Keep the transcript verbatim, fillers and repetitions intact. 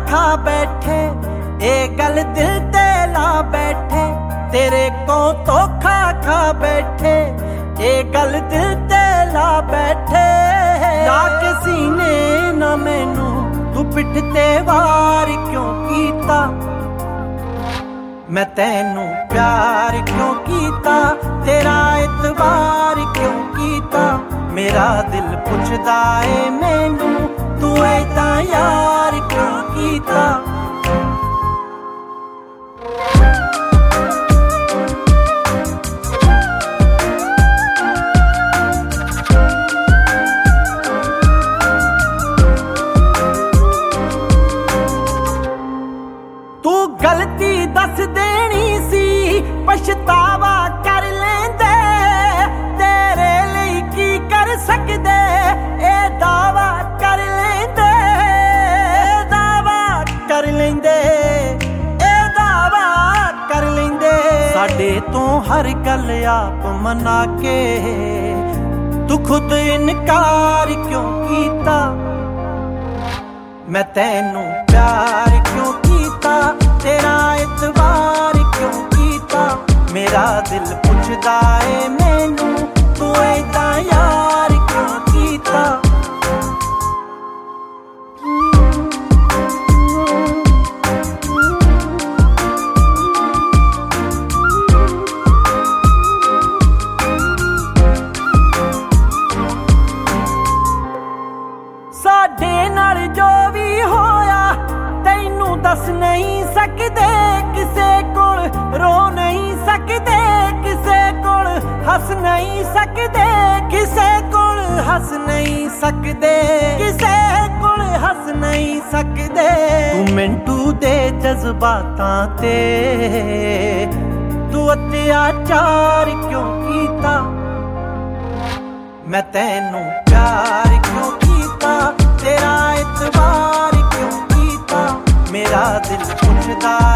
खा बैठे, ए गल दिल ते ला बैठे, तेरे को धोखा खा बैठे, ए गल दिल ते ला बैठे। जाके सीने ना मैनू तू पिठ ते वार क्यों कीता, मैं तैनू प्यार क्यों कीता, तेरा इतबार क्यों कीता। मेरा दिल पुछदा ए मैनू तू ऐदा यार क्यों कीता। तू गलती दस देनी सी, पछतावा कर लेंदे, तेरे लिए की कर सकदे, ए दावा कर लेंदे, दावा कर लेंदे, ए दावा कर लेंदे। साडे तो हर गल आप मना के तू खुद इनकार क्यों कीता, मैं तैनू प्यार क्यों कीता, तेरा इतबार क्यों कीता। मेरा दिल पुछदा ए मैनू तू ऐदा यार क्यों कीता। साडे नाल जो भी होया तैनू दस नहीं सकदे, किसे कोल रो नहीं सकदे, किसे कोल हस नहीं सकदे, किसे कोल हस नहीं सकदे, किसे कोल हस नहीं सकदे। तू मिंटू दे जज्बातां ते तू अत्याचार क्यों कीता, मैं तैनू प्यार क्यों कीता, तेरा इतबार क्यों कीता। मेरा दिल पुछदा